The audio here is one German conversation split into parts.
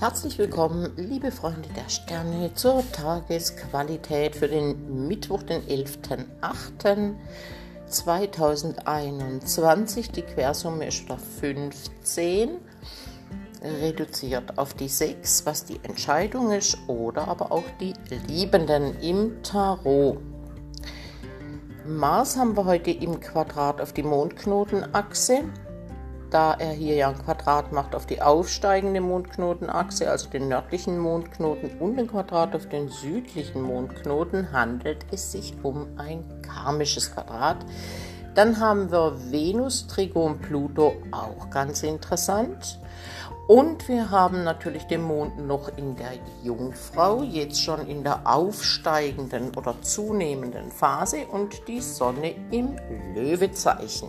Herzlich willkommen, liebe Freunde der Sterne, zur Tagesqualität für den Mittwoch, den 11.08.2021. Die Quersumme ist wieder 15, reduziert auf die 6, was die Entscheidung ist, oder aber auch die Liebenden im Tarot. Mars haben wir heute im Quadrat auf die Mondknotenachse. Da er hier ja ein Quadrat macht auf die aufsteigende Mondknotenachse, also den nördlichen Mondknoten, und ein Quadrat auf den südlichen Mondknoten, handelt es sich um ein karmisches Quadrat. Dann haben wir Venus, Trigon, Pluto, auch ganz interessant. Und wir haben natürlich den Mond noch in der Jungfrau, jetzt schon in der aufsteigenden oder zunehmenden Phase, und die Sonne im Löwezeichen.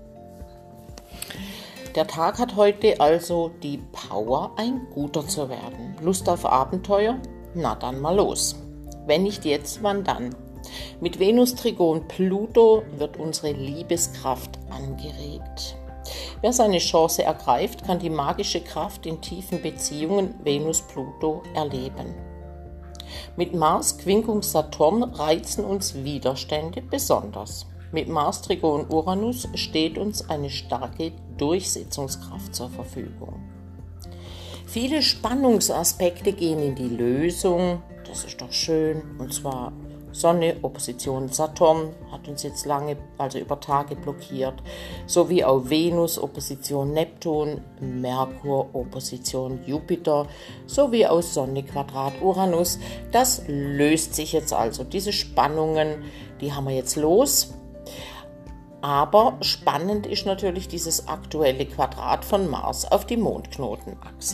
Der Tag hat heute also die Power, ein guter zu werden. Lust auf Abenteuer? Na dann mal los. Wenn nicht jetzt, wann dann? Mit Venus, Trigon, Pluto wird unsere Liebeskraft angeregt. Wer seine Chance ergreift, kann die magische Kraft in tiefen Beziehungen Venus-Pluto erleben. Mit Mars, Quinkung, Saturn reizen uns Widerstände besonders. Mit Mars, Trigon, Uranus steht uns eine starke Durchsetzungskraft zur Verfügung. Viele Spannungsaspekte gehen in die Lösung, das ist doch schön, und zwar Sonne, Opposition Saturn hat uns jetzt lange, also über Tage blockiert, sowie auch Venus, Opposition Neptun, Merkur, Opposition Jupiter, sowie auch Sonne, Quadrat Uranus. Das löst sich jetzt also, diese Spannungen, die haben wir jetzt los. Aber spannend ist natürlich dieses aktuelle Quadrat von Mars auf die Mondknotenachse.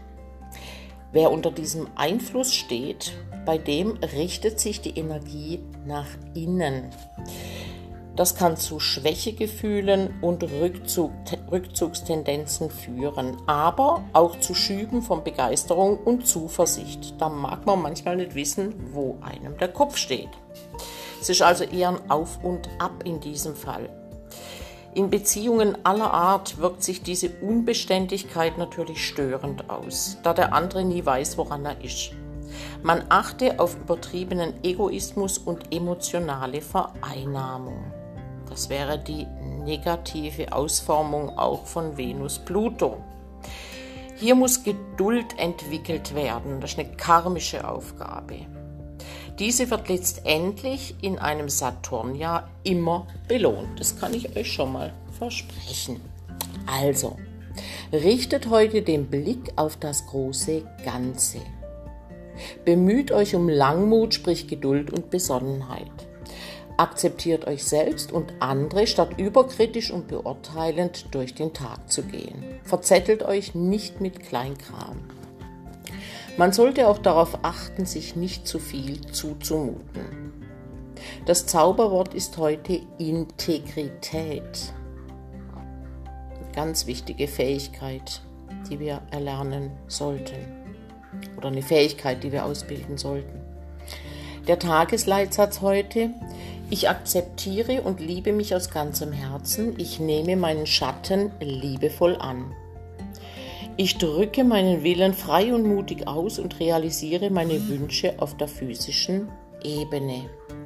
Wer unter diesem Einfluss steht, bei dem richtet sich die Energie nach innen. Das kann zu Schwächegefühlen und Rückzugstendenzen führen, aber auch zu Schüben von Begeisterung und Zuversicht. Da mag man manchmal nicht wissen, wo einem der Kopf steht. Es ist also eher ein Auf und Ab in diesem Fall. In Beziehungen aller Art wirkt sich diese Unbeständigkeit natürlich störend aus, da der andere nie weiß, woran er ist. Man achte auf übertriebenen Egoismus und emotionale Vereinnahmung. Das wäre die negative Ausformung auch von Venus-Pluto. Hier muss Geduld entwickelt werden, das ist eine karmische Aufgabe. Diese wird letztendlich in einem Saturnjahr immer belohnt. Das kann ich euch schon mal versprechen. Also, richtet heute den Blick auf das große Ganze. Bemüht euch um Langmut, sprich Geduld und Besonnenheit. Akzeptiert euch selbst und andere, statt überkritisch und beurteilend durch den Tag zu gehen. Verzettelt euch nicht mit Kleinkram. Man sollte auch darauf achten, sich nicht zu viel zuzumuten. Das Zauberwort ist heute Integrität. Eine ganz wichtige Fähigkeit, die wir erlernen sollten. Oder eine Fähigkeit, die wir ausbilden sollten. Der Tagesleitsatz heute: Ich akzeptiere und liebe mich aus ganzem Herzen. Ich nehme meinen Schatten liebevoll an. Ich drücke meinen Willen frei und mutig aus und realisiere meine Wünsche auf der physischen Ebene.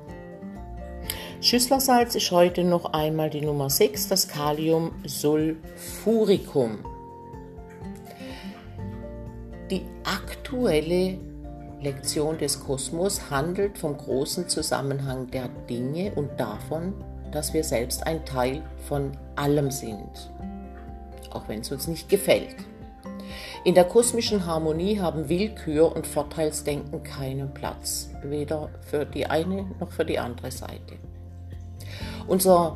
Schüsslersalz ist heute noch einmal die Nummer 6, das Kaliumsulfuricum. Die aktuelle Lektion des Kosmos handelt vom großen Zusammenhang der Dinge und davon, dass wir selbst ein Teil von allem sind, auch wenn es uns nicht gefällt. In der kosmischen Harmonie haben Willkür und Vorteilsdenken keinen Platz, weder für die eine noch für die andere Seite. Unser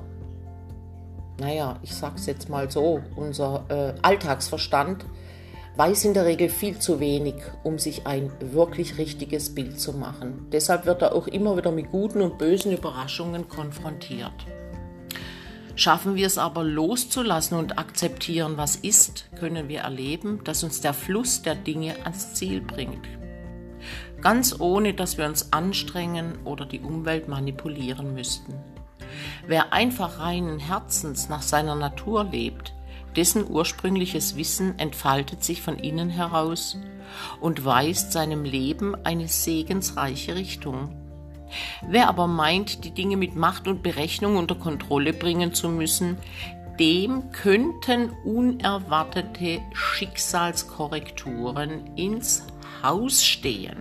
Alltagsverstand weiß in der Regel viel zu wenig, um sich ein wirklich richtiges Bild zu machen. Deshalb wird er auch immer wieder mit guten und bösen Überraschungen konfrontiert. Schaffen wir es aber loszulassen und akzeptieren, was ist, können wir erleben, dass uns der Fluss der Dinge ans Ziel bringt. Ganz ohne, dass wir uns anstrengen oder die Umwelt manipulieren müssten. Wer einfach reinen Herzens nach seiner Natur lebt, Dessen ursprüngliches Wissen entfaltet sich von innen heraus und weist seinem Leben eine segensreiche Richtung. Wer aber meint, die Dinge mit Macht und Berechnung unter Kontrolle bringen zu müssen, dem könnten unerwartete Schicksalskorrekturen ins Haus stehen.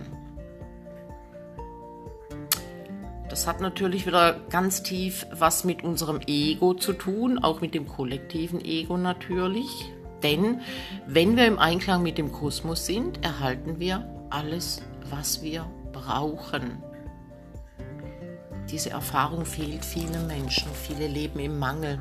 Das hat natürlich wieder ganz tief was mit unserem Ego zu tun, auch mit dem kollektiven Ego natürlich. Denn wenn wir im Einklang mit dem Kosmos sind, erhalten wir alles, was wir brauchen. Diese Erfahrung fehlt vielen Menschen, viele leben im Mangel.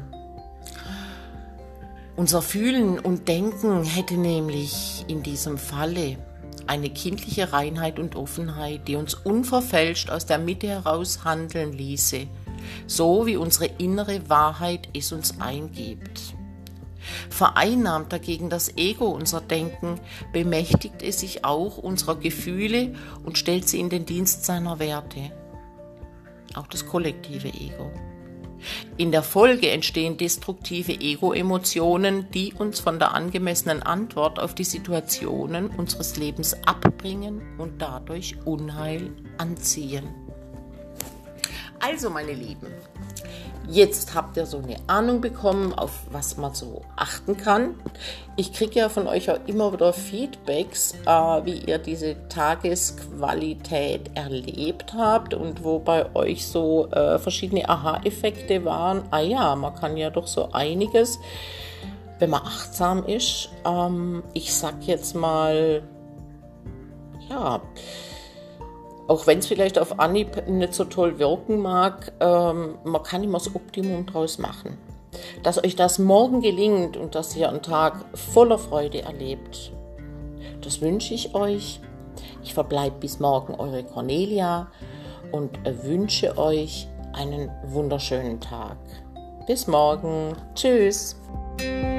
Unser Fühlen und Denken hätte nämlich in diesem Falle eine kindliche Reinheit und Offenheit, die uns unverfälscht aus der Mitte heraus handeln ließe, so wie unsere innere Wahrheit es uns eingibt. Vereinnahmt dagegen das Ego unser Denken, bemächtigt es sich auch unserer Gefühle und stellt sie in den Dienst seiner Werte. Auch das kollektive Ego. In der Folge entstehen destruktive Ego-Emotionen, die uns von der angemessenen Antwort auf die Situationen unseres Lebens abbringen und dadurch Unheil anziehen. Also meine Lieben, jetzt habt ihr so eine Ahnung bekommen, auf was man so achten kann. Ich kriege ja von euch auch immer wieder Feedbacks, wie ihr diese Tagesqualität erlebt habt und wo bei euch so verschiedene Aha-Effekte waren. Ah ja, man kann ja doch so einiges, wenn man achtsam ist. Ich sag jetzt mal, ja, auch wenn es vielleicht auf Anhieb nicht so toll wirken mag, man kann immer das Optimum draus machen. Dass euch das morgen gelingt und dass ihr einen Tag voller Freude erlebt, das wünsche ich euch. Ich verbleibe bis morgen, eure Cornelia, und wünsche euch einen wunderschönen Tag. Bis morgen. Tschüss.